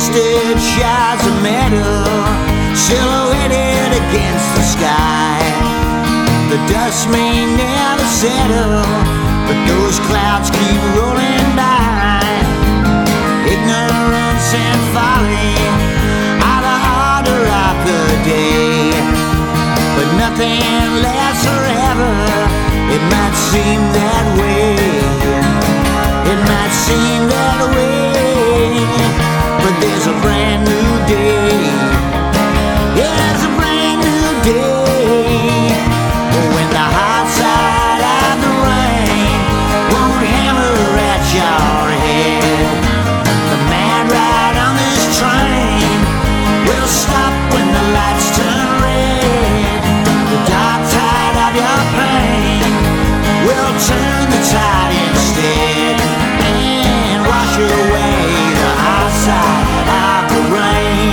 twisted shards of metal silhouetted against the sky. The dust may never settle, but those clouds keep rolling by. Ignorance and folly are the order of the day, but nothing lasts forever. It might seem that way. It might seem that way, but there's a brand new day. Yeah, there's a brand new day. When the hot side of the rain won't hammer at your head. The mad ride on this train will stop when the lights turn red. The dark tide of your pain will turn the tide instead and wash away the hot side of the rain.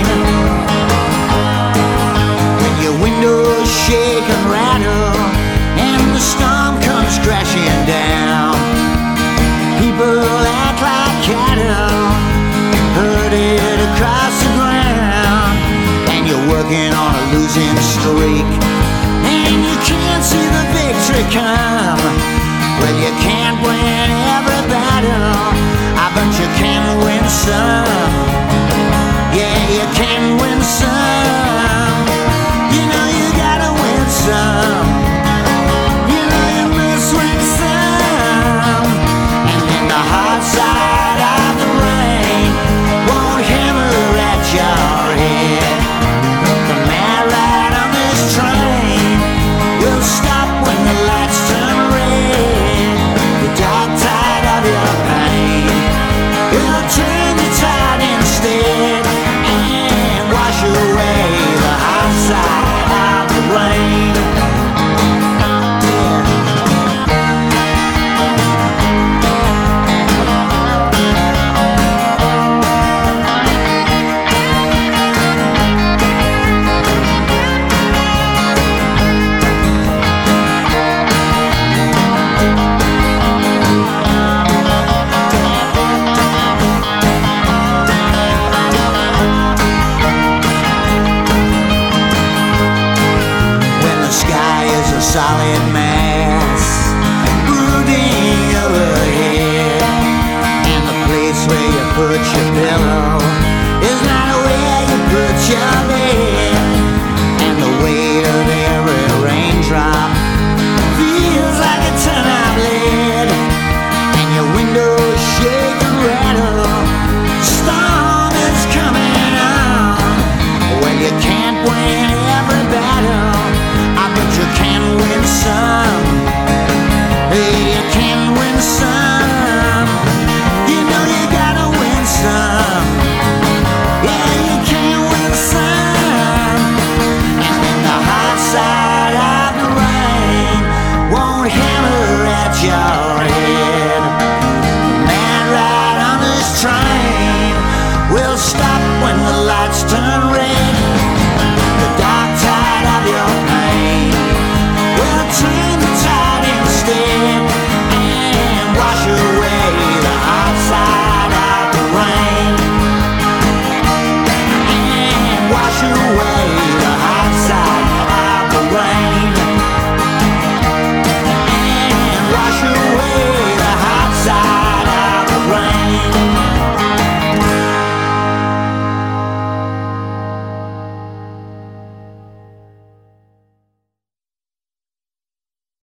When your windows shake and rattle and the storm comes crashing down, people act like cattle herded across the ground, and you're working on a losing streak and you can't see the victory come. Well, you can't win every battle, but you can win some. Yeah, you can win some. You know you gotta win some. You know you must win some. And then the hard side of the rain won't hammer at your head. The mad ride on this train will stop when the lights turn red. The dark tide of your pain will turn the tide instead and wash away the hot side of the rain. Solid mass brooding overhead, and the place where you put your pillow is not where you put your bed, and the weight of every raindrop feels like a ton of lead, and your windows shake and rattle. Storm is coming on. Well, you can't win every battle, but you can win some. Hey, you can win some. You know you gotta win some. Yeah,